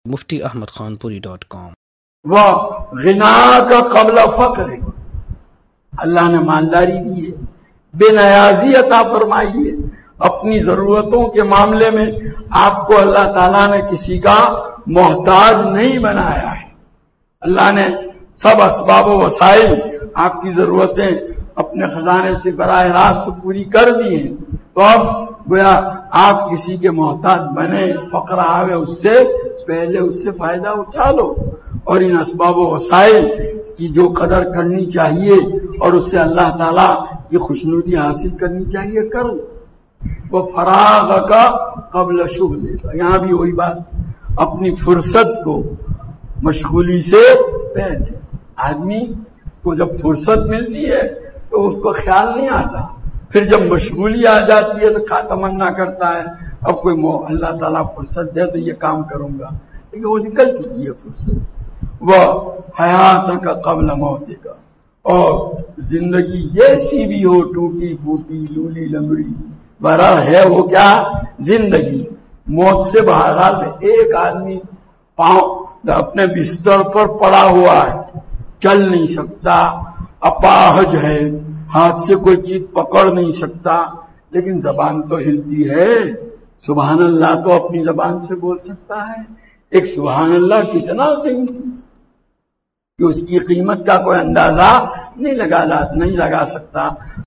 muftiahmadkhanpuri.com۔ وہ غنا کا قبل فقر، اللہ نے مالداری دی ہے، بے نیازی عطا فرمائی ہے، اپنی ضرورتوں کے معاملے میں آپ کو اللہ تعالیٰ نے کسی کا محتاج نہیں بنایا ہے۔ اللہ نے سب اسباب و وسائل آپ کی ضرورتیں اپنے خزانے سے براہ راست پوری کر دی ہیں، تو اب گویا آپ کسی کے محتاج بنے، فقر آوے اس سے پہلے اس سے فائدہ اٹھا لو، اور ان اسباب و وسائل کی جو قدر کرنی چاہیے اور اس سے اللہ تعالیٰ کی خوشنودی حاصل کرنی چاہیے کرو۔ وہ فراغ کا قبل شغل، یہاں بھی وہی بات، اپنی فرصت کو مشغولی سے پہلے۔ آدمی کو جب فرصت ملتی ہے تو اس کو خیال نہیں آتا، پھر جب مشغولی آ جاتی ہے تو تمنا کرتا ہے اب کوئی اللہ تعالیٰ فرصت دے تو یہ کام کروں گا، لیکن وہ نکل چکی ہے فرصت۔ وہ حیات کا قبل موت کا، اور زندگی جیسی بھی ہو، ٹوٹی پھوٹی لولی لنگڑی، بہرحال ہے وہ کیا زندگی، موت سے بہرحال ایک آدمی پاؤں اپنے بستر پر پڑا ہوا ہے، چل نہیں سکتا، اپاہج ہے، ہاتھ سے کوئی چیز پکڑ نہیں سکتا، لیکن زبان تو ہلتی ہے، سبحان اللہ تو اپنی زبان سے بول سکتا ہے۔ ایک سبحان اللہ کتنا قیمتی کہ اس کی قیمت کا کوئی اندازہ نہیں لگا سکتا۔